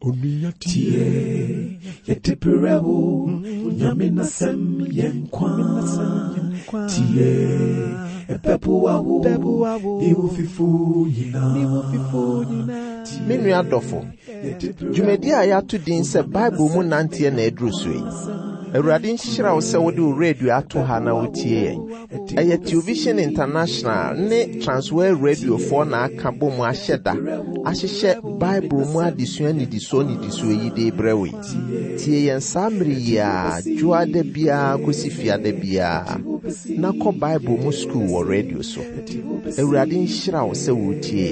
Tie yeteperewo nyamina sem yenkwa tie epepuawo iwufifu yina Menu adofo dwumedi a ya to din se Bible mu nantie na edrusui Awurade nhyira wo se wode radio ato ha na wotie yen Eye Television International ne Transworld Radio for na aka bom ahyeda ahyehye Bible mu adesua ni diso yi de brewe tie yen samri ya juade bia kosifia de bia na ko Bible mu school wo radio so Awurade nhyira wo se wotie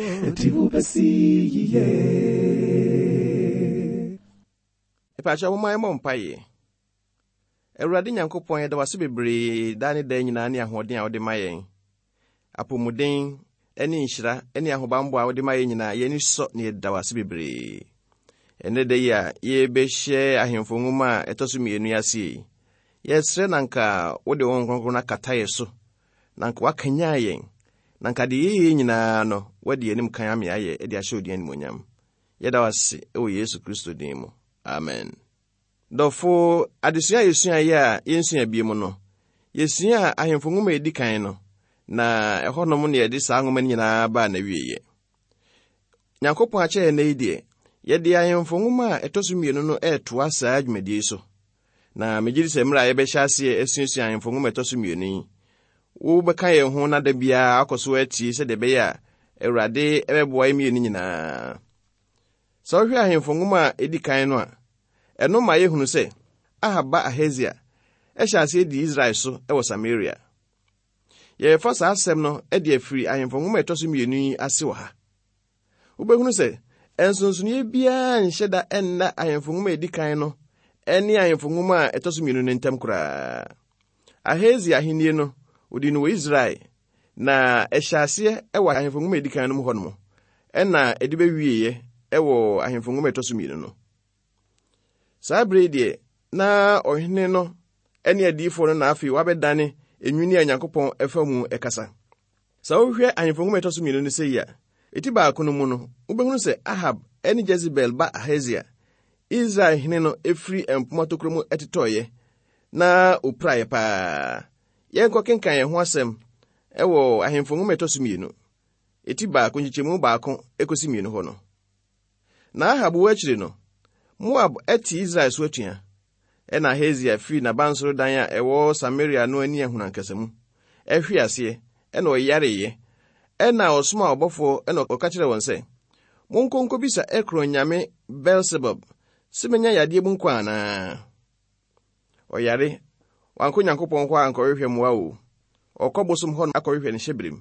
yen Epacha wo mai mompaye Awurade Nyankopɔn yɛda wase bebree da ne da nyinaa ne ahoɔden a wode ma yɛn. Apomuden ne nhyira ne ahobambo a wode ma yɛn nyinaa yɛni sɔ ne yɛda wase bebree. Ene da yi a yɛbɛhyɛ ahemfo nwoma a ɛtɔ so mmienu ase. Yɛsrɛ nanka wode wo nkronkron na kata yɛ so. Nanka wakanya yɛn. Nanka de yɛyɛ nyinaa no wode anim kan ame ayɛ de ahyɛ odi animonyam. Yɛda wase ɛwɔ Yesu Kristo din mu. Amen. Dɔfo adesua yesua ya yensua biemu no yesua ahemfo nwoma edikan no na ɛhɔnom ne yɛde saa nwoma nyinaa ba na wieye Nyankopɔn akyɛ na yidie yɛde ahemfo nwoma a ɛtɔ so mmienu no ɛtoa saa dwumadie so na megyiri sɛ mra yɛbɛhyɛ ase esunsua ahemfo nwoma ɛtɔ so mmienu yi wo bɛka yɛn ho na da bia akɔso atie sɛ de bɛyɛ a Awurade ɛbɛboa yɛn mmienu nyinaa sɛ wohwɛ ahemfo nwoma edikan no a Eno ma yehunu se Ahaba Ahazia ɛhyɛ ase di Israel so ɛwɔ Samaria. Yɛfa saa asɛm no ɛde afiri ahemfo nwoma ɛtɔ so mmienu yi ase wɔ ha. Wobɛhunu sɛ ensonsonie biara nhyɛ da ɛnna ahemfo nwoma edikan no ɛne ahemfo nwoma ɛtɔ so mmienu no ntam koraa. Ahazia ahennie no odi no wɔ Israel na ɛhyɛ ase ɛwɔ ahemfo nwoma edikan no mu hɔ no ɛna ɛde bɛwieye ɛwɔ ahemfo nwoma ɛtɔ so mmienu no. Sabre na ohene no ene adifo no na afi wabedane enwini a Nyankopɔn ɛfa mu ɛkasa. Sa wohwɛ ahemfo nwoma ɛtɔ so mmienu no sɛ ya. Eti baako no mu no, wobɛhunu sɛ Ahab ene Jezebel ba Ahazia. Israel hene no efiri empomatokro mu ɛtetɔye na opraye pa. Yɛnkɔ kenkan yɛn ho asɛm ɛwɔ ahemfo nwoma ɛtɔ so mmienu. Eti baako nyikyemu baako ekosi mmienu hɔ no. Na Ahab wo akyire no Moab eti Israel so atua ena Ahazia fi na bansoro dan a ɛwɔ Samaria no ani ahunankasam ɛhwe ase ena ɔyareye ena ɔsoma ɔbɔfo ena ɔka kyerɛ wɔn sɛ monkonko bisa Ekron nyame Beelzebub semenya yade bu nkwa ana ɔyare wanko Nyankopɔn hɔ ankɔhwehwɛ mmoa o ɔkɔbosom hɔ akɔhwehwɛ ne hyebrim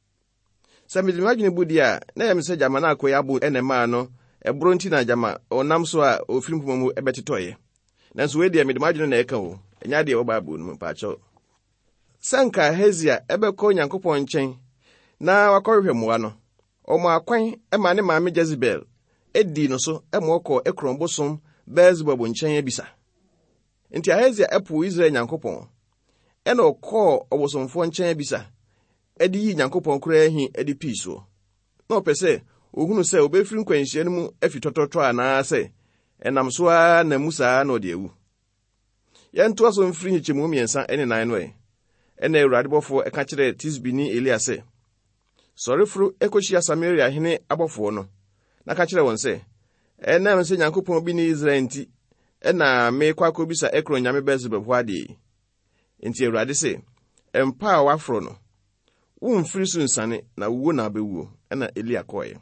sɛ mede madwene budi a na yɛm sɛ gyama na akɔyɛ abo enema no Ebronti na jama onam so a ofiri mpoma mu ebetitoye nanso we dia medimadwene na eka o enya de wo Bible no mpaacho sanka Ahazia ebekọ Nyankopɔn nkyɛn na wakɔhwehwɛ mmoa no ɔmo akwan ema ne maame Jezebel edi no so ema ɔkɔ Ekron bosom Beelzebub nkyɛn abisa nti Ahazia epu Israel Nyankopɔn ɛna ɔkɔ ɔbosomfo nkyɛn abisa edi yi Nyankopɔn kura hi edi piso na ɔpɛsɛ ohunu sɛ obefiri nkwanhyia no mu afi tɔtɔtɔ anaa sɛ ɛnam so a na musa na ɔde ewu yɛnto aso mfiri nkyemu mmiɛnsa ɛne nan no ɛna Awurade bɔfo ɛka kyerɛ Tisbini Elia sɛ sɔreforo ekohyia Samaria hene abɔfo no na ka kyerɛ wɔn sɛ ɛnam sɛ Nyankopɔn bi ne Israel nti ɛna me kwakɔ bisa Ekron nyame Beelzebub hɔ ade nti Awurade sɛ ɛmpa a waforo no womfiri so nsane na wuo na abɛwuo ɛna Elia kɔɛ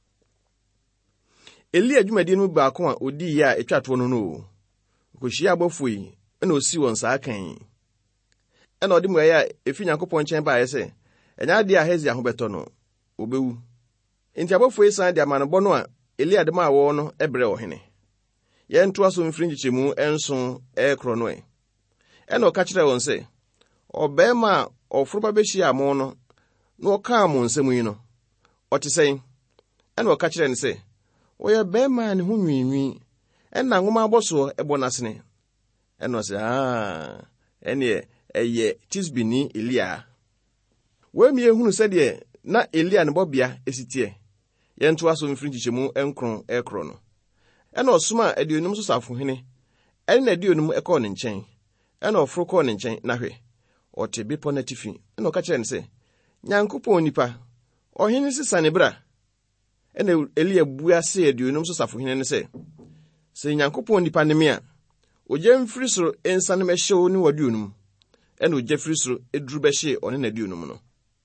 Elia dwumadi no baako a odi ya etwato no no kohyia abɔfo yi ɛna osi wɔn saa kan ɛna ɔde mu ya efi Nyankopɔn nkyɛn ba ayɛ sɛ ɛnya de Ahazia ho bɛtɔ no obewu nti abɔfo yi san de amanobɔ no a Elia de ma wɔ no ɛbrɛ ɔhene yɛnto aso mfiri nkyɛmu ɛnso ɛkro no ɛna ɔka kyerɛ wɔn sɛ ɔbɛɛma ɔforo ba behyia mo no na ɔka mo nsɛm yi no ɔte sɛn ɛna ɔka kyerɛ ne sɛ oya bema ne ho nwinwi ɛna nwoma abɔso ɛbɔ nasene ɛno sɛ ɛne ɛyɛ Tisbini Elia wemi ehunu sɛ de na Elia ne bɔbea esitie yɛnto aso mfiri nkyɛmu enkron ɛkro no ɛna ɔsoma aduonum so safohene ɛne na aduonum ɛkɔɔ ne nkyɛn ɛna ɔforo kɔɔ ne nkyɛn na hwɛ ɔte bepɔ no atifi ɛna ɔka kyerɛ ne sɛ Nyankopɔn nipa ɔhene sisa ne bra ɛna Elia bua se aduonum so safohene ne sɛ Nyankopɔn nipa ne me a ogya mfiri soro ensan mɛhyew ne waduonum ɛna ogya firi soro eduru bɛhye ɔne na aduonum no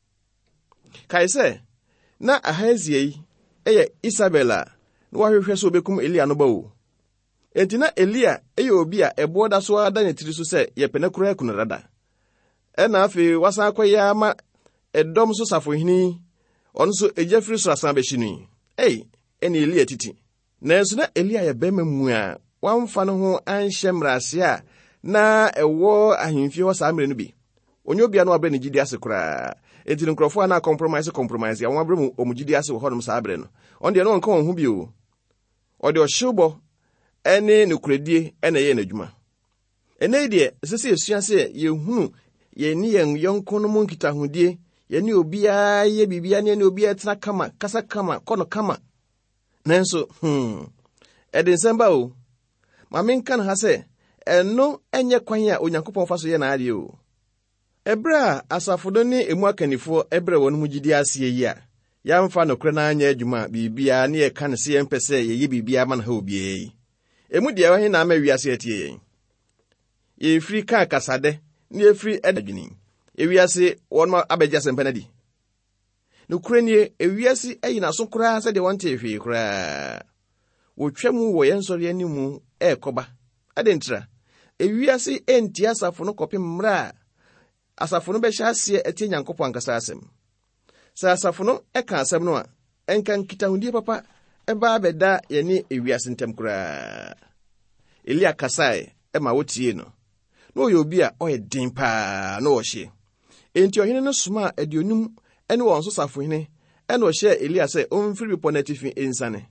kae sɛ na Ahazia yi ɛyɛ Isabela na wahwehwɛ so obekum Elia no ba o enti na Elia ɛyɛ obi a ɛboɔ da so ada ne tiri so sɛ yɛpɛna kura akunu dada ɛna afei wasan akɔyɛ ama ɛdɔm so safohene ɔno so egya firi soro asan bɛhye no ɛna Elia titi nanso na Elia yɛ bɛma mu a wamfa no ho anhyɛ mmerase a na ɛwɔ ahemfie hɔ saa mmerɛ no bi onye obia no abrɛ ne gidi ase koraa enti nkrɔfo a na compromise ya wɔn abrɛ mu omugidi ase wɔ hɔ nom saa abrɛ no ɔn deɛ no nka wɔn ho bi o ɔde ɔhyewbɔ ɛne ne kuradie ɛna yɛ n'adwuma ɛnɛ deɛ sese esua sɛ yɛhunu yɛni yɛn yɔnko no mu nkitahodie yɛne obiara yɛ bibia ne obiara tena kama kasa kama kɔno kama nanso ɛde nsɛm ba o ma menka no ha sɛ ɛno ɛnyɛ kwan a Onyankopɔn fa so yɛ n'adeɛ o ɛbrɛ a asafodo ne emu akanifoɔ ɛbrɛ wɔn mu gidi aseɛ yi a yɛamfa no kora na anya adwuma bibia ne yɛka ne sɛ yɛmpɛ sɛ yɛyɛ bibia ma no ha obiara yi emu deɛ wɔhe na ama wiase atie yɛn yɛfiri ka kasade ne yɛfiri ɛdadwini ewiase wɔn abɛgya sɛmpa na di no kura nie ewiase ayi na so koraa sɛ de wɔn te hwee koraa wotwa mu wɔ yɛn sɔre animu ɛkɔba adentra ewiase enti asafo no kɔpem mmra asafo no bɛhyɛ aseɛ ɛte Nyankopɔn ankasa asɛm sɛ asafo no ɛka asɛm no a ɛnka nkitahudie papa ɛba bɛda yɛne ewiase ntem koraa Elia kasae ɛma wotie no na ɔyɛ obi a ɔyɛ den paa na ɔhye enti ɔhene no soma aduonum ɛne wɔn so safohene ɛna ɔhyɛ Elia sɛ ɔmfiri bepɔ no atifi ensane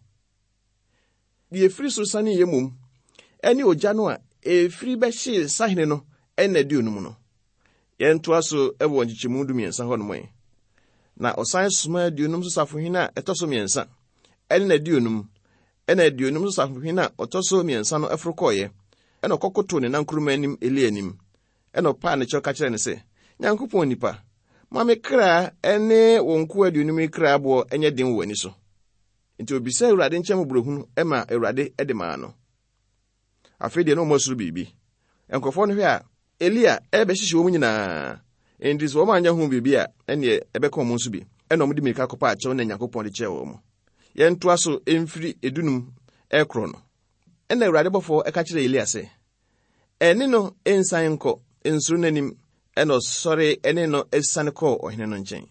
deɛ firi soro sane yɛ mom ɛne ogya no a efiri bɛhye sahene no ɛna aduonum no yɛntoa so ɛwɔ nkyekyɛmu du mmiɛnsa hɔ nom na ɔsan soma aduonum so safohene a ɛtɔ so mmiɛnsa ɛne na aduonum ɛna aduonum so safohene a ɔtɔ so mmiɛnsa no ɛforo kɔɔyɛ ɛna ɔkɔkoto ne nankuruma anim Elia anim ɛna ɔpaa ne kyɛw ka kyerɛ ne sɛ Nyankopɔn nipa ma me kra ɛne wo nko aduonum yi kra aboɔ ɛnyɛ den wɔ ani so nti obisa Awurade nkyɛm burohunu ɛma Awurade ɛde maa no afei deɛ no mo soro biribi nkrɔfo no hwɛ a Elia ɛbɛhyehyɛ wɔn nyinaa enti so wɔn anya ho biribi a ɛne ɛbɛka wɔn nso bi ɛna wɔn de mirika kɔpa akyɛw na Nyankopɔn de kyɛ wɔn yɛntoa so emfiri edunum ɛkorɔ no ɛna Awurade bɔfo ɛka kyerɛ Elia sɛ ɛne no ensan nkɔ nsoro n'anim ɛna ɔsɔre ɛne no esane kɔ ɔhene no nkyɛn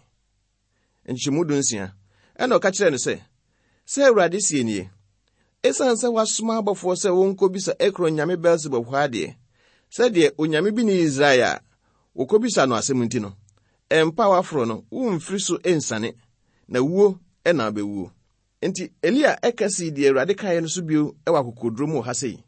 nkyɛmu du nsia ɛna ɔka kyerɛ no sɛ Awurade sie nie esan sɛ wasoma abɔfo sɛ wɔnkɔ bisa ekro nyame Beelzebub hɔ adeɛ sɛdeɛ onyame bi ne Israel a wokɔbisa no asɛm nti no ɛmpa waforo no womfiri so ensane na wuo ɛna bɛwuo enti Elia ɛkasi deɛ Awurade kaeɛ no so bio ɛwɔ akokoduro mu ha sei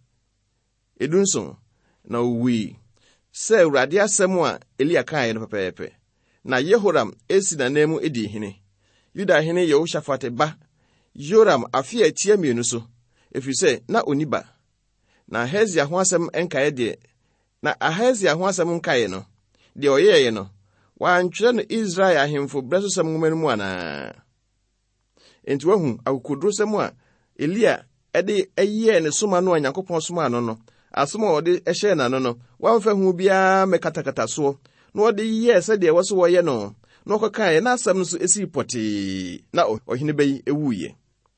edunso na owui sɛ Awurade asɛm a Elia kaeɛ no pɛpɛɛpɛ na Yehoram esi na namu edi hene Yuda hene Yehoshafat ba Yoram afi atia mienu so efisɛ na oniba na Ahazia ho asɛm enkae deɛ na Ahazia ho asɛm nkae no deɛ ɔyɛɛ no wantwerɛ no Israel ahemfo brɛso sɛm nwoma no mu ana enti wahu akokoduro sɛm a Elia ɛde ɛyɛ ne soma no a Nyankopɔn soma no no asoma ɔde ɛhyɛ na no wamfa hu biara mekatakata so na ɔde yɛ sɛ deɛ wɔso wɔyɛ no na ɔkɔkae na asɛm no so esi pɔtee na ɔhene bɛyi ewuye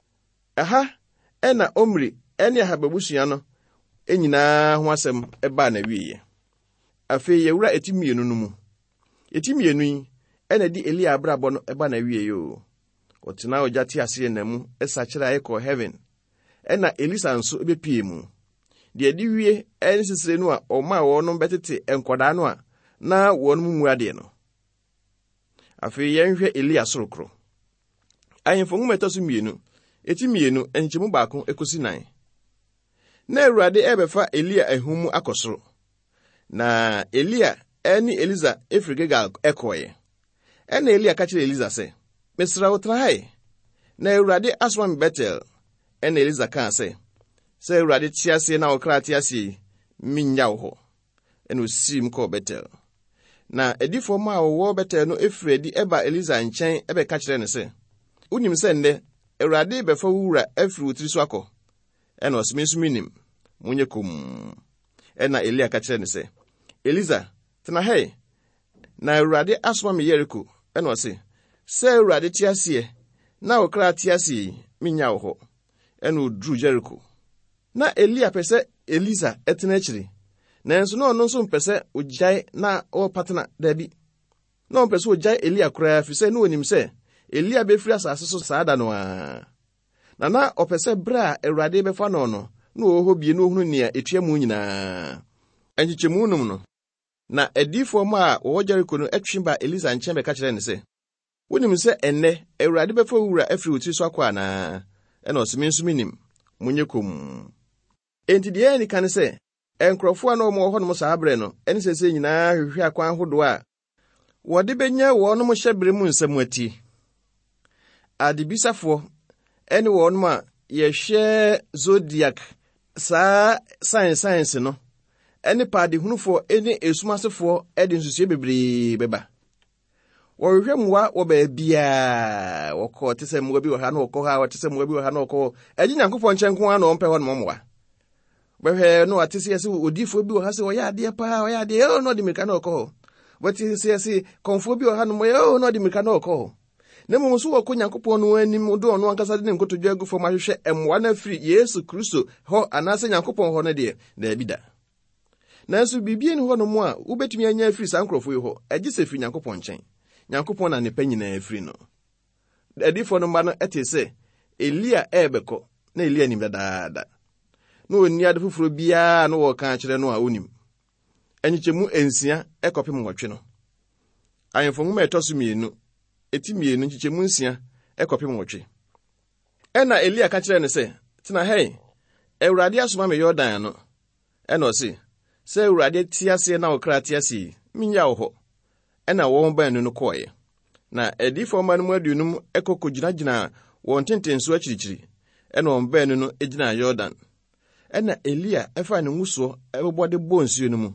aha ɛna Omri ɛne Ahababusua no enyinaa ho asɛm ɛbaa na wiye afei yɛwura etimienu no mu etimienu yi ɛna di Elia abrabɔ no ɛbaa na wiye yo ɔtena ogya te ase na mu ɛsa kyerɛ ayekɔ heaven ɛna Elisa nso ebepie mu deɛ di wie ɛne sisire no a ɔma wɔn bɛtete nkɔdaa no a na wɔn mu ade no afei yɛnhwɛ Elia sorokro ahemfo nwoma ɛtɔ so mmienu etimienu enkyemu baako ekosi 9 na Awurade ɛbɛfa Elia ahum akɔsoro na Elia ɛne Elisa efiri Gilgal ɛkɔɛ ɛna Elia ka kyerɛ Elisa sɛ mesra wo tra hai na Awurade asoma me Betel ɛna Elisa ka sɛ sɛ Awurade te ase na ɔkra te ase minya wo hɔ. Ɛna osim kɔ Betel. Na adifo ma wɔwɔ Betel no efiri adi ɛba Elisa nkyɛn ɛbɛka kyerɛ no sɛ, wonim sɛ nnɛ Awurade bɛfa wo wura afiri wo tiri so akɔ. Ɛna ɔseme nso minim, munye kom. Ɛna Elia ka kyerɛ no sɛ, Elisa, tena hɛ, na Awurade asoma me Yeriko. Ɛna ɔse, sɛ Awurade te ase na ɔkra te ase minya wo hɔ. Ɛna oduru Yeriko. Na Elia pɛ sɛ Elisa ɛtena akyiri. Nanso na ɔno nso mpɛ sɛ ogyae na ɔpatena dabi. Na ɔmpɛ sɛ ogyae Elia koraa fi sɛ na onim sɛ Elia bɛfiri asase so saa da no a. Na ɔpɛ sɛ bere a Awurade bɛfa no no, na ɔwɔ bie no ohunu nea etua mu nyinaa. Ankyɛmu num no. Na adifo ma a wɔwɔ Yeriko no atwe ba Elisa nkyɛn bɛka kyerɛ no sɛ, wonim sɛ ennɛ Awurade bɛfa wo wura afiri wo tiri so akɔ anaa? Ɛna ɔseme nso minim, munye kom. Enti deɛ ani ka ne sɛ, nkurɔfo a na ɔmo hɔ no saa brɛ no, ɛne sɛ nyinaa hwehwɛ akwan hodo a wɔde benya wɔnom hyɛbere mu nsɛm ati. Adebisafoɔ ɛne wɔnom a yɛhwɛ zodiac saa science no, ɛne paadehunufoɔ ɛne esumasefoɔ ɛde nsusuɛ bebree bɛba. Wɔhwehwɛ mmoa wɔ baabiaa, wɔkɔ te sɛ mmoa bi wɔ ha na wɔkɔ ha, wɔte sɛ mmoa bi wɔ ha na wɔkɔ. Ɛgye Nyankopɔn nkyɛn nko ara na ɔmpɛ hɔ no mmoa. Bɛhwɛ no ate sɛ yɛsɛ odifoɔ bi wɔ ha sɛ ɔyɛ adeɛ paa, ɔyɛ adeɛ, na ɔde mirika na ɔkɔ hɔ. Wɔte sɛ yɛsɛ kɔnfoɔ bi wɔ ha no mɔyɛ, na ɔde mirika na ɔkɔ hɔ. Na mmom so wɔkɔ Nyankopɔn no anim do ɔno ankasa de ne nkotodwe agu fam ahwehwɛ mmoa no afiri Yesu Kristo hɔ anaasɛ Nyankopɔn hɔ no deɛ, daabi da. Nanso biribi ne hɔ no mu a wobɛtumi anya afiri saa nkurɔfo yi hɔ, agye sɛ firi Nyankopɔn nkyɛn. Nyankopɔn na nepa nyinaa afiri no. Adifo no mba no ɛte sɛ Elia ɛbɛkɔ, na Elia nim dadaada. Na onni ade foforo biara no wɔka kyerɛ no a onim. Anyikyɛmu 6 ɛkɔpem 8 no. Ayemfo nwoma ɛtɔ so 2, eti 2 nyikyɛmu 6 ɛkɔpem 8. Ɛna Elia ka kyerɛ no sɛ, tena hɛ, Awurade asoma me Yordan no. Ɛna ɔse, sɛ Awurade te ase na ɔkra te ase minya wo hɔ. Ɛna wɔn baanu no kɔɔɛ. Na adifo ma no mu 50 ɛkɔkɔgyinagyina wɔn tentenso akyirikyiri. Ɛna wɔn baanu no egyina Yordan. Ɛna Elia ɛfa ne nguso ɛbɛbɔde bɔ nsuo no mu.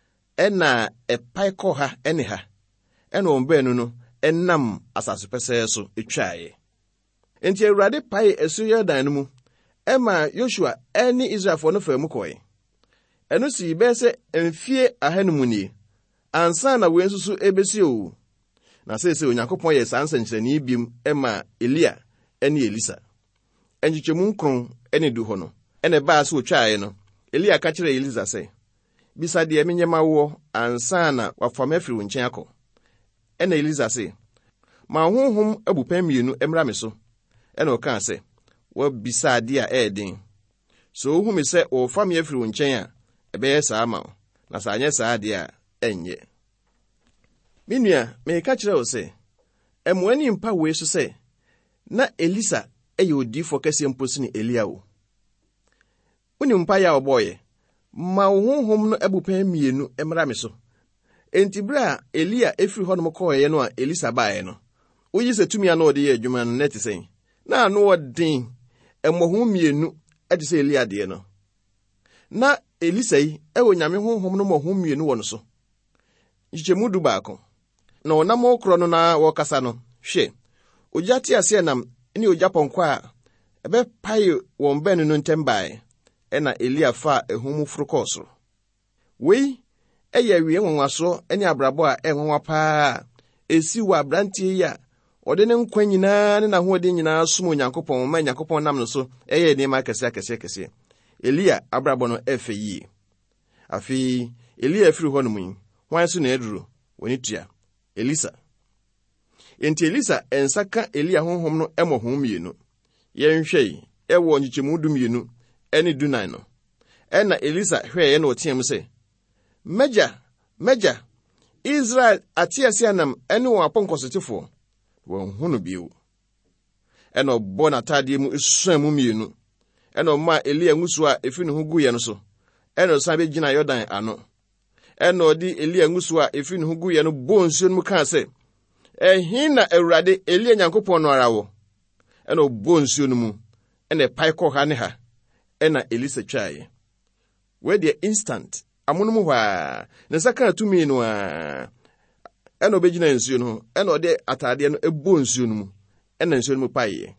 Ɛna ɛpae kɔ ha ɛne ha. Ɛna wɔn baanu no ɛnam asase pɛsɛɛ so etwae. Enti Awurade pae asu Yordan no mu. Ɛma Joshua ɛne Israelfo no fa mu kɔɔɛ. Ɛno si bɛyɛ sɛ mfie 100 nie. Ansa na wei nso ebesi o. Na sɛ Onyankopɔn yɛ saa nsɛnkyerɛnne biem ɛma Elia ɛne Elisa. Ɛnkyɛmu 9 ɛne du hɔ no. Ɛne baa so otwae no. Elia ka kyerɛ Elisa sɛ, bisa deɛ menyɛma wo ansa na wafam afiri wo nkyɛn akɔ. Ɛna Elisa sɛ, ma honhom abupɛn 2 mmra me so. Ɛna ɔka sɛ, wabisa ade a ɛɛden. So ohu me sɛ wɔfam afiri wo nkyɛn a, ɛbɛyɛ saa ma wo. Na sɛ anyɛ saa ade a ɛnyɛ. Me nua, meka kyerɛ wo sɛ, ɛmoani mpa wei so sɛ, na Elisa ɛyɛ odiifo kɛseɛ mpo sene Elia wo. Wonim mpa ya ɔbɔɔyɛ, ma wo honhom no abupɛn 2 mmra me so. Enti bere a Elia efiri hɔ nom kɔɔyɛ no a Elisa baeɛ no, woyi sɛ tumi a na ɔde yɛ adwuma no nɛte sɛn. Na ano ɔden, ɛmmɔho 2 ɛte sɛ Elia deɛ no. Na Elisa yi ɛwɔ Nyame honhom no mmɔho 2 wɔ no so. Nkyɛmu 12. Na ɔnam ɔkorɔ no na wɔkasa no, hwɛ, ogya te ase nam ne ogya pɔnkɔ a ɛbɛpae wɔn baanu no ntɛm bae. Ɛna Elia fa ehum foro kɔɔ soro. Wei ɛyɛ wie nwanwaso ne abrabɔ a ɛnwanwa paa esi wɔ abrantie yi a ɔde ne nkwa nyinaa ne n'ahoɔden nyinaa som Onyankopɔn ma Nyankopɔn nam no so ɛyɛ nneɛma kɛse. Elia abrabɔ no ɛfɛ yie. Afei Elia afiri hɔ no mu yi, hwan so na aduru wɔne tua Elisa. Enti Elisa ensaka Elia honhom no ɛmɔho 2. Yɛnhwɛ yi ɛwɔ nyikyɛmu 12 ɛne 19 no. Ɛna Elisa hwɛɛ na ɔteam sɛ, Mɛgya, Israel atiasi anam ɛne wɔn apɔnkɔsotefoɔ, wɔn hu no bio. Ɛna ɔbɔ n'atadeɛ mu esuan mu 2. Ɛna ɔma Elia nguso a efi ne ho guiɛ no so. Ɛna ɔsan bɛgyina Yordan ano. Ɛna ɔde Elia nguso a efi ne ho guiɛ no bɔ nsuo no mu kaa sɛ, ɛhe na Awurade Elia Nyankopɔn no ara wɔ. Ɛna ɔbɔ nsuo no mu. Ɛna ɛpae kɔ ha ne ha. ɛna Elisa twae. We de instant amonom hɔ a ne saka tumi no a ɛna obegyina nsuo no ɛna ɔde atade no ebo nsuo no mu ɛna nsuo no mu pae.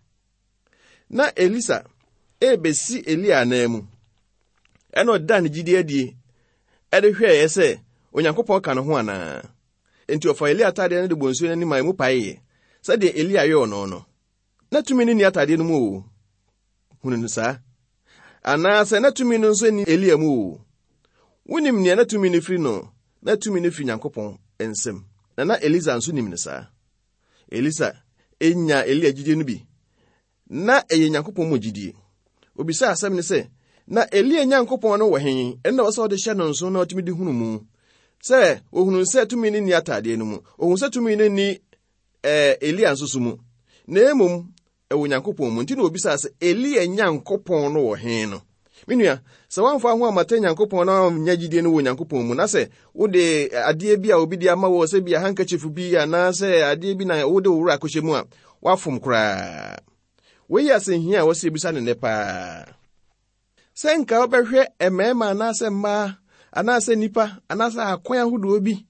Na Elisa ebesi Elia na mu ɛna ɔda ne gidi adie ɛde hwɛɛ sɛ Onyankopɔn ka no ho ana. Enti ɔfa Elia atade no de bo nsuo no ni ma mu pae sɛ de Elia yɛ ɔno no. Na tumi ni atade no mu o. Hunu no saa. Ana sɛ na tumi no nso ni Elia mu o. Wonim ne na tumi no firi no, na tumi no firi Nyankopɔn ensem. Na Elisa nso nim ne saa. Elisa enya Elia gidi no bi. Na eye Nyankopɔn mu gidi. Obisa asɛm ne sɛ, na Elia Nyankopɔn no wɔ hen, ɛna wɔ sɛ ɔde hyɛ no nso na ɔtumi di hunu mu. Sɛ ohunu sɛ tumi ni atade no mu, ohunu sɛ tumi ni Elia nso so mu. Na emom ɛwɔ Nyankopɔn mu. Nti na obisa sɛ Elia Nyankopɔn no wɔ hen no. Minua, sɛ wanfa ho amata Nyankopɔn na nya gidi no wɔ Nyankopɔn mu, na sɛ wode ade bi a obi di ama wɔ sɛ bi a handkerchief bi ana sɛ ade bi na wode wura akɔhyɛ mu a wafom koraa. Wei asɛnhia a wɔsɛ bisa ne paa. Sɛ nka wobɛhwɛ ɛmɛɛma anaasɛ mmaa anaasɛ nipa anaasɛ akwan ahodoɔ bi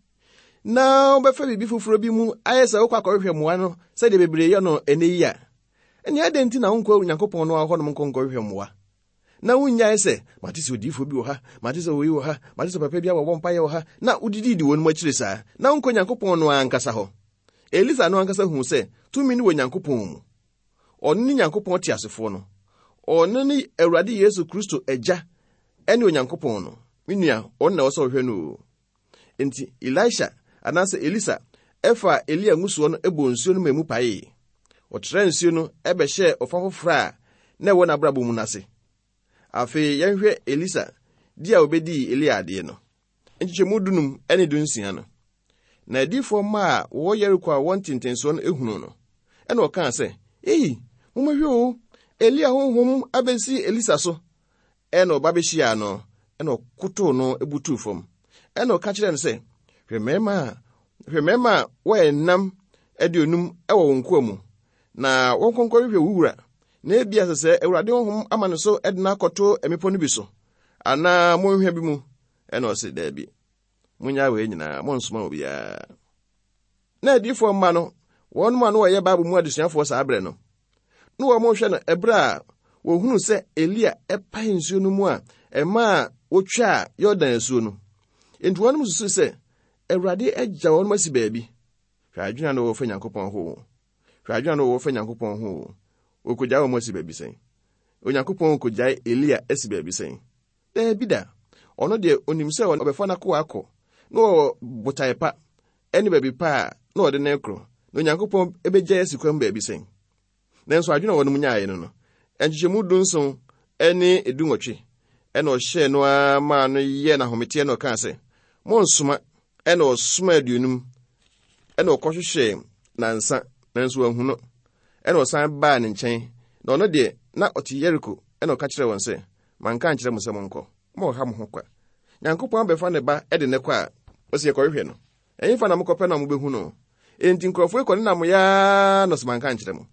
na wobɛfa biribi foforo bi mu ayɛ sɛ wokɔ akɔhwehwɛ mmoa no sɛdeɛ bebree yɛ no ɛnɛ yi a ɛne adɛn nti na wonkɔ Onyankopɔn no hɔ nom nkɔhwehwɛ mmoa na wonyae sɛ mate sɛ odiyifo bi wɔ ha, mate sɛ oyi wɔ ha, mate sɛ papa bi awɔbɔ mpayɛ wɔ ha, na wodidi wɔ no mu akyire saa na wonkɔ Onyankopɔn no ankasa hɔ. Elisa no ankasa hu sɛ tumi ni wɔ Nyankopɔn mu. Ɔno ne Nyankopɔn te asefoɔ no. Ɔno ne Awurade Yesu Kristo agya ɛne Onyankopɔn no. Minua ɔno na wɔsɛ ɔhwɛ no. Enti Elisha anaasɛ Elisa ɛfa Elia ngusuo no ɛbɔ nsuo no mu pae. Ɔtrɛ nsuo no ɛbɛhyɛ ɔfa foforɔ a na ɛwɔ n'abrabɔ mu n'ase. Afei yɛnhwɛ Elisa di a obedi Elia ade no. Nkyɛmu dunum ɛne dunsia no. Na adifo ma a wɔwɔ Yeriko a wɔn tintenso no ehunu no. Ɛna ɔka sɛ, momahwɛ o, Elia honhom abesi Elisa so. Ɛna ɔba behyia no, ɛna ɔkotow no ebutu fam. Ɛna ɔka kyerɛ no sɛ, hwɛ mɛma wɔyɛ nam aduonum ɛwɔ wɔn koa mu. Na wɔn konkɔhwehwɛ wuwura. Na ebia sɛ Awurade honhom ama no so ɛde na akɔto emepɔ no bi so. Ana monhwɛ bi mu. Ɛna ɔse daabi. Munya we nyina monsoma obiara. Na adifo mma no, wɔn ma no wɔyɛ Bible mu adesuafo saa abrɛ no. No wɔn hwɛ no ɛbrɛ a wɔhunu sɛ Elia ɛpae nsuo no mu a ɛma wotwa Yordan nsuo no. Enti wɔn mususu sɛ Awurade agya wɔn masi baabi. Hwɛ adwena no wɔfa Nyankopɔn ho. Hwɛ adwena no wɔfa Nyankopɔn ho. Okogya wɔn masi baabi sɛn. Onyankopɔn kogya Elia asi baabi sɛn. Daabi da. Ɔno de onim sɛ ɔbɛfa n'akɔ akɔ. No botae pa ɛne baabi pa na ɔde na ekro. Na Onyankopɔn ebegya asikwam baabi sɛn. Nanso adwena wɔn mu nyae no no. Enchichemu dunson ɛne edunwɔtwe. Ɛna ɔhyɛ no a ma no yɛ na homete na ɔka sɛ, "Monsoma." Ɛna ɔsoma aduonum. Ɛna ɔkɔhwehwɛ nansa, nanso anhu no. Ɛna ɔsan baa ne nkyɛn. Na ɔno de na ɔte Yeriko. Ɛna ɔka kyerɛ wɔn sɛ, "Manka nkyerɛ mo sɛ monkɔ. Ma ɔha mo ho kwa. Nyankopɔn bɛfa ne ba ɛde ne kɔ a, ɔsɛ yɛkɔhwehwɛ no. Ɛyin fa na mokɔpɛ na mobɛhu no. Enti nkurɔfo ekɔ ne nam ya na manka nkyerɛ mo."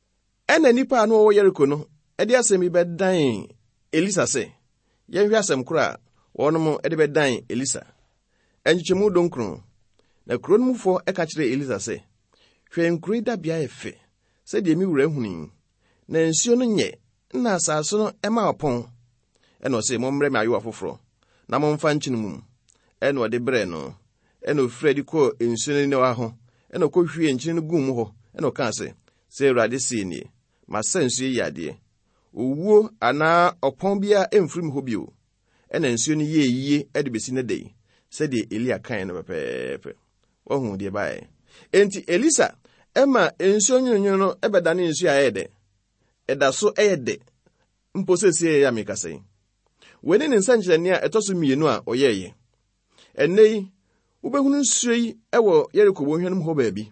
Ɛna nipa no wɔ Yeriko no, ɛde asɛm bi bɛdan Elisa sɛ, yɛhwɛ asɛm koro a wɔnom ɛde bɛdan Elisa. Ɛnkyɛmu donkron. Na kuro no mufo ɛka kyerɛ Elisa sɛ, "Hwɛ nkuro da bia ɛfɛ, sɛ deɛ mi wura huni. Na nsuo no nyɛ, na asase no ɛma ɔpɔn." Ɛna ɔsɛ, "Mommrɛ me ayewa foforɔ, na momfa nkyene mu." Ɛna ɔde brɛ no. Ɛna ofira di kɔ nsuo no ne ho. Ɛna ɔkɔhwie nkyene no gu mu hɔ. Ɛna ɔka sɛ, "Sɛ Awurade sie nie, masa nsuo yi ade. Owuo anaa ɔpɔn bia emfiri mu hɔ bio." Ɛna nsuo no yɛ yie ɛde besi ne dai. Sɛdeɛ Elia kan no pɛpɛɛpɛ. Wɔhu deɛ bae. Enti Elisa ɛma nsuo nyonyo no ɛbɛdane nsuo a ɛyɛ dɛ. Ɛda so ɛyɛ dɛ. Mpo sɛsie yɛ amekasa yi. Wene ne nsankyerɛnne a ɛtɔ so mmienu a ɔyɛɛyɛ. Ɛnnɛ yi, wobɛhunu nsuo yi ɛwɔ Yeriko bɔnhwa no mu hɔ baabi.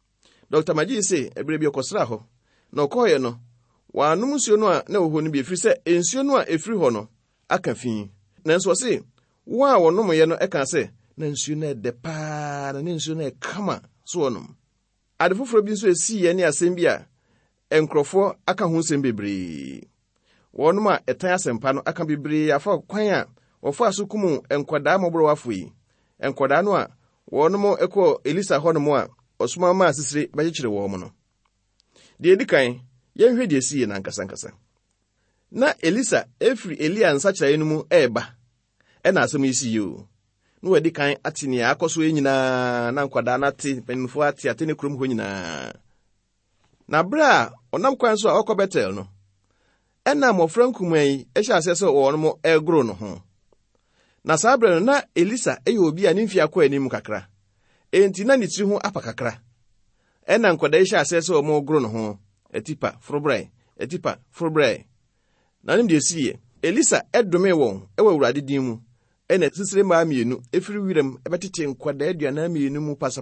Dr. Magye sɛ ɛbrɛ bi ɔkɔsra hɔ. Na ɔkɔɔyɛ no, wɔanom nsuo no a na wɔ hɔ no bi ɛfiri sɛ nsuo no a ɛfiri hɔ no aka fi. Nanso ɔse, wɔn a wɔnomyɛ no ɛka sɛ, na nsuo no ɛdɛ paa na ne nsuo no ɛkama so wɔnom. Ade foforɔ bi nso ɛsiiɛ ne asɛm bi a nkurɔfoɔ aka ho nsɛm bebree. wɔnom a ɛtan asɛmpa no aka bebree afa kwan a wɔfa so kum nkwadaa mɔboro wafo yi. Nkwadaa no a wɔnom ɛkɔ Elisa hɔnom a ɔsoma ma asisire bɛkyekyere wɔn no. Deɛ edi kan, yɛnhwɛ deɛ sie na nkasa. Na Elisa efiri Elia nsakyerɛ no mu ɛɛba. Ɛna asɛm yi sie o. No wadi kan ate ne akɔso nyinaa na nkwadaa na ate penfo ate ne kurom hɔ nyinaa. Na bra ɔnam kwan so a ɔkɔ Betel no. Ɛna mmɔfra nkumaa yi ɛhyɛ asɛ sɛ wɔnom ɛgoro no ho. Na saa bra no na Elisa ɛyɛ obi a ne mfi akɔ anim kakra. Enti na ne tiri ho apa kakra. Ɛna nkwadaa yi hyɛ asɛ sɛ wɔn goro no ho. Etipa frobrae. Na nim deɛ sie, Elisa ɛdome wɔn ɛwɔ Awurade din mu. Ɛna sisire maa mienu efiri wiram ɛbɛtete nkwadaa aduana mienu mu pasa.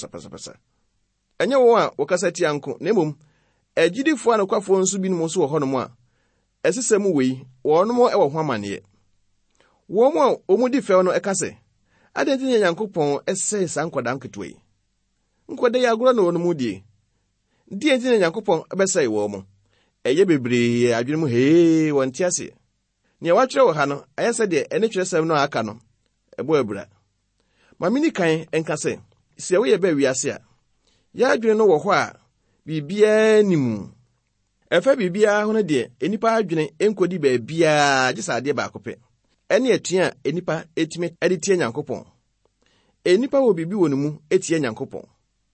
Ɛnyɛ wɔn a wɔkasa tia nko, na mmom agidifo anokwafo nso binom nso wɔ hɔnom a ɛsesɛm wei wɔnom ɛwɔ ho amanneɛ. Wɔn a wɔn di fɛw no ɛka sɛ, adɛnti ne Nyankopɔn ɛsɛe saa nkwadaa nketewa yi. Nkwadaa yi agorɔ na wɔn mu die. Die nti ne Nyankopɔn ɛbɛsɛe wɔn mo. Ɛyɛ bebree adwene mu wɔn te ase. Nea wɔatwerɛ wɔ ha no, ayɛ sɛ deɛ ɛne twerɛsɛm no aka no, ɛbɔ abura. Ma mini kan ɛnka sɛ, sɛ woyɛ bɛ wiase a, yɛ adwene no wɔ hɔ a, biribiara nim. Ɛfa biribiara ho no deɛ, enipa adwene enkodi baabiara gye sɛ adeɛ baako pɛ. Ɛne atua a enipa etime ɛde tie Nyankopɔn. Enipa wɔ biribi wɔ ne mu etie Nyankopɔn.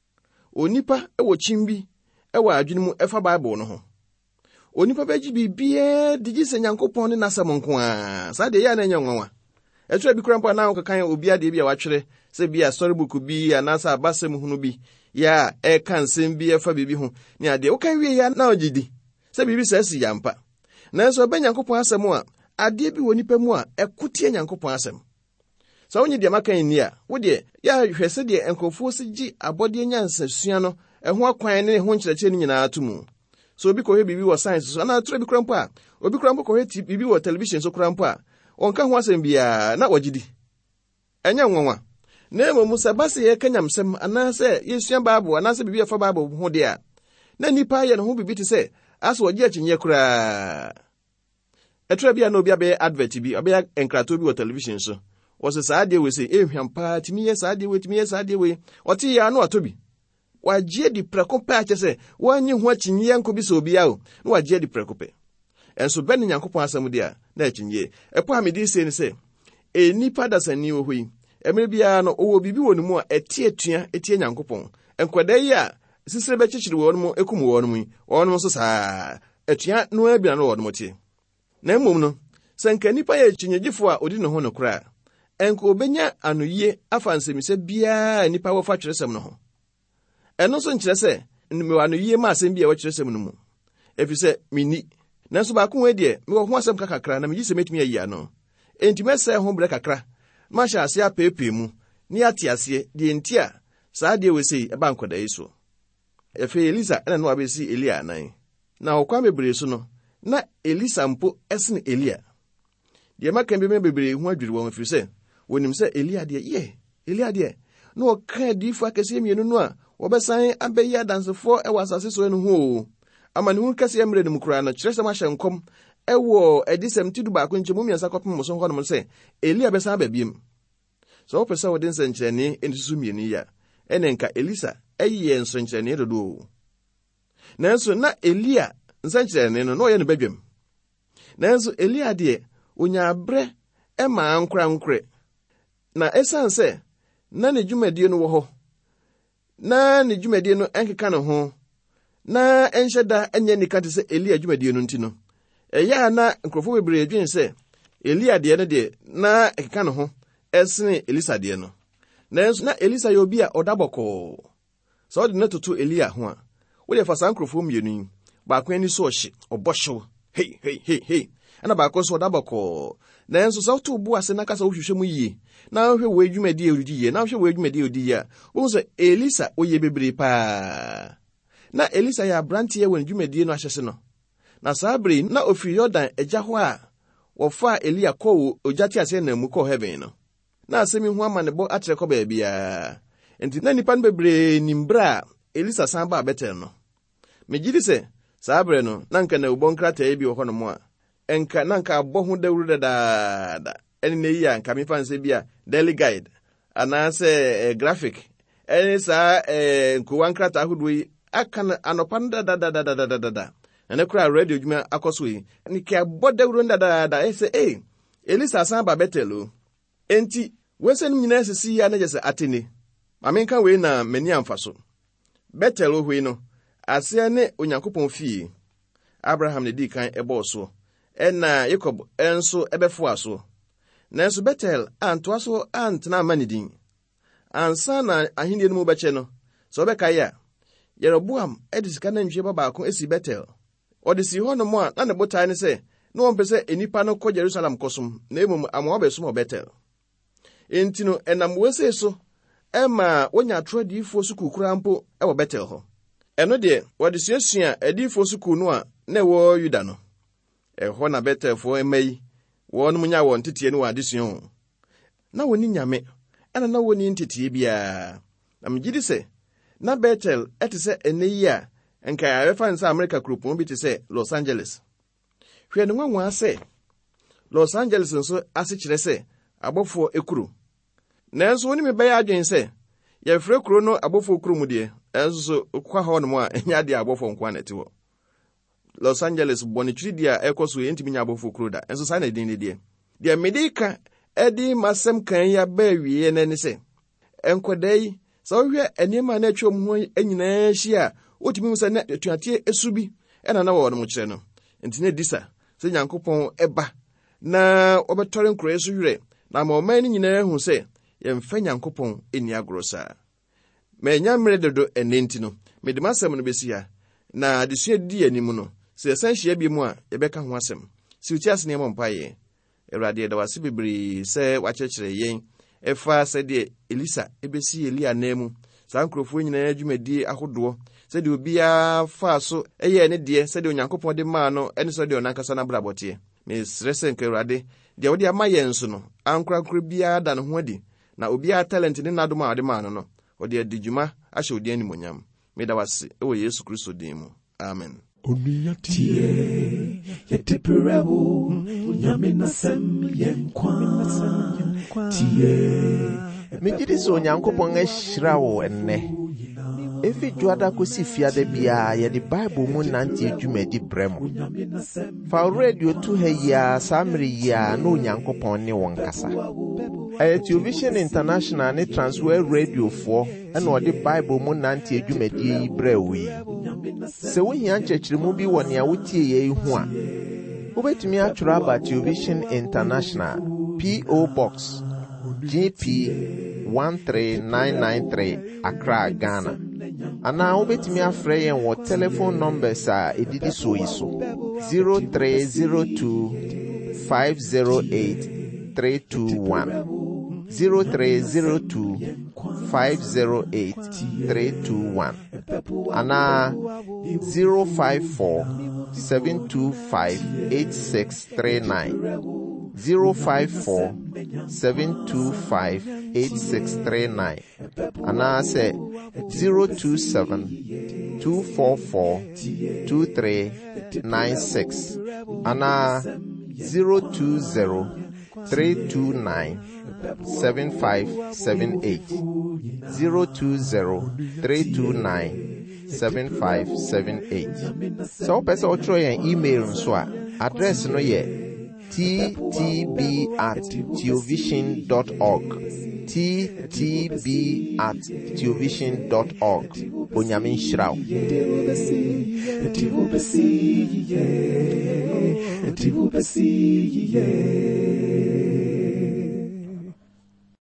Onipa ɛwɔ kyimbi ɛwɔ adwene mu ɛfa Bible no ho. Onipa bɛgye biribiara de gye sɛ Nyankopɔn ne n'asɛm nko a. Saa deɛ yɛ na nyɛ nwanwa. Ɛtwerɛ bi kora mpo na wokekan obi ade bi a watwerɛ sɛ bi a storybook bi anaasɛ abasɛm hunu bi ya ɛka nsɛm bi ɛfa biribi ho ne adeɛ wokan wie ya na ogyidi sɛ biribi sɛ si yampa. Nanso ɔbɛ Nyankopɔn asɛm a adeɛ bi wɔ nipa mu a ɛkotie Nyankopɔn asɛm. Sɛ wonye deɛ maka ni a wo deɛ yɛ hwɛ sɛ deɛ nkrofo se gye abɔdeɛ nyansasua no ɛho akwan ne ho nkyerɛkyerɛ no nyinaa to mu. So obi kɔhwɛ biribi wɔ science so ana twerɛ bi kora mpo a obi kora mpo kɔhwɛ biribi wɔ television so kora mpo a ɔnka ho asɛm biara na wɔgyidi. Ɛnyɛ nwanwa. Na mmom sɛ base yɛ kanyamsɛm anaasɛ yɛsua Bible anaasɛ biribi afa Bible ho de a na nipa yɛ no ho biribi te sɛ aso wɔgye akyinyɛ koraa. Ɛtwerɛ bi a na obi abɛyɛ advert bi ɔbɛyɛ nkrato bi wɔ television so. Wɔsɛ saa deɛ wɔ sɛ ehwam paa timi yɛ saa deɛ wei ɔte yɛ ano atɔ bi. Wagye di prɛko pɛ akyɛ sɛ wɔanye ho akyinyɛ nko bi sɛ obi a o na wagye di prɛko pɛ. Ɛnso bɛ ne Nyankopɔn asɛm de a na akyinyɛ. Ɛpo a mede sɛ ne sɛ enipa dasani wɔ hɔ yi emere biara no owo bibi wɔ ne mu a ɛtie Nyankopɔn. Nkwadaa yi a sisire bɛkyekyere wɔn mu ekum wɔn mu yi wɔn nso saa atua no abia no wɔn mu tie. Na mmom no sɛ nka nipa yɛ kyinyegyefo a odi ne ho no kora enka obenya anoyie afa nsɛmisɛ biara nipa wɔfa kyerɛsɛm no ho. Ɛno nso nkyerɛ sɛ me anoyie ma asɛm bi a wɔkyerɛsɛm no mu. Efisɛ minni nanso baako we deɛ me wɔ ho asɛm kakra na me gye sɛ metumi ayi ano. Enti mɛsɛ ho brɛ kakra ma hyɛ ase apeepee mu ne ate ase deɛ nti a saa deɛ wɔ sei ɛba nkɔda yi so. Efe Elisa ɛna no abɛsi Elia anan. Na ɔkwan bebree so no na Elisa mpo ɛsene Elia. Deɛ maka bi me bebree ho adwiri wɔn firi sɛ wonim sɛ Elia deɛ na ɔka difo akɛse mienu no a wɔbɛsan abɛyi adansefo ɛwɔ asase so no ho. Amane kɛse emre no mukura no kyerɛ sɛ ma hyɛ nkɔm ɛwɔ edisɛm tidu baako nkyɛ mu miɛnsa kɔpem mo so hɔ no sɛ Elia bɛsan ababiem. So wɔpɛ sɛ wɔde nsɛnkyerɛnne ensusu mienu ya ɛne nka Elisa ɛyɛ nsɛnkyerɛnne dodo. Nanso na Elia nsɛnkyerɛnne no ɔyɛ no badwam. Nanso Elia deɛ onya abrɛ ɛma ankora na ɛsan sɛ na ne dwumadie no wɔ hɔ na ne dwumadie no ɛnkeka ne ho na ɛnhyɛ da ɛnyɛ nika te sɛ Elia dwumadie no nti no ɛyɛ na nkrofo bebree adwene sɛ Elia deɛ no deɛ na ɛkeka ne ho ɛsene Elisa deɛ no. Nanso na Elisa yɛ obi a ɔda bɔkɔɔ. Sɛ ɔde ne toto Elia ho a wode fa saa nkrofo mmienu yi baako ani so ɔhye ɔbɔhyew hei ana baako so ɔda bɔkɔɔ. Nanso sɛ ɔto bo ase na kasa wohwehwɛ mu yie na wohwɛ wɔ adwumadie odi yie na wohwɛ wɔ adwumadie odi yie a wo sɛ Elisa oyɛ bebree paa. Na Elisa yɛ abrante wɔ adwumadie no ahyɛse no. Na saa bere na ofiri Yordan agya hɔ a wɔfa Elia kɔ ogyate ase na mu kɔ heaven no. Na asɛm hu ama ne bɔ akyerɛ kɔ baabia. Enti na nipa no bebree nimbra Elisa san ba Betel no. Megidi sɛ saa bere no na nka na ubon krataa bi wɔ hɔ no mu a enka nanka abɔ ho dawuru da ene ne yi anka me fanse bia daily guide anase graphic ene sa nkuwa nkrata ahodo yi aka anopa da ene kura radio dwuma akoso yi ni ka abɔ dawuru da ese Elisa san ba Betel enti wese nim nyina sisi ya na jese atene mamenka we na mani amfaso Betel hwe no ase ne Onyankopɔn fie Abraham ne di kan ebo so na Jacob enso ebefo aso nanso Betel anto so antena manidin ansa na ahinde no mu beche no so beka ya Yeroboam edisika na nhwe baako esi Betel odisi ho no mo a na ne botai ne se no one pese enipa no ko Jerusalem kosum na emum amwa besom Betel entino enam wese so ema wonya atrodifo sukukura mpo ewo Betel ho eno de wode suasua adifo suku no a na wo Yuda no eho na Betel fo emai won munya won tetie no adesua na woni nyame ana na woni ntetie bia na mgidi se na Betel etese eneyi a enka ya refa nsa America kropon bi te se Los Angeles hwe no nwanwa se Los Angeles nso ase kire se abofo ekuru nanso woni me bɛyɛ adwen se ye frɛ kuro no abofo ekuru mu de enso so kwa ho no mu a enya de abofo nkwa na tiwo Los Angeles bonitri dia ekoso yentimi nya abofo ekuru da enso sa na din de de medika edi masem kan ya ba wiye na ni se enkodai sa ohwe enima na atwom ho enyina hia otimi musa na tuate esubi ena na wo no mu kire no entine disa se Nyankopɔn eba na obetore nkuro yesu hwere na ma oman ni nyina hu se yemfa Nyankopɔn eni agorosa ma nya mmere dodo enenti no mede masem no besia na adesua di anim no se san hia bi mu a yebeka ho asem si uti asene mo mpaye Ewurade da wase bibiri se wakyekere yen efa se de Elisa ebesi Elia namu sankrofo nyina adwumadi ahodo se de obia fa so eye ne de se de Onyankopɔn de ma no ene so de onankasa na brabote me stresse nka Ewurade de wodi amaye nso no ankrakra bia da no ho adi na obia talent ne nadoma ade ma no odi adijuma ahye odi animonyam me da wase ewo Yesu Kristo din mu amen. Tie yeteperewo nyame nasem yenkwa tie mejidi so Onyankopɔn ahyira wo enne efi juada kosi fiade bia ye de Bible mu nante adwumadi bremo fa radio tu heya samri ya no Onyankopɔn ne won kasa Television International ne Transworld Radio for ena ode Bible mu nante adwumadi brewi se wo hia nkyekiremu bi wɔ nea wotie ye hu a wobetumi atworo aba Television International PO Box GP 13993 Accra Ghana ana wobetumi afrɛ yɛn wɔ telephone numbers a edidi so yi so 0302 508 321 0302 508 321 ana 054 725 8639 054 725 8639 ana say 027 244 2396 ana 020 329 7578 020 329 7578 so pesa otro yen email nso a address no ye ttb@theovision.org ttb@theovision.org Onyamin Shrao Eti ubesi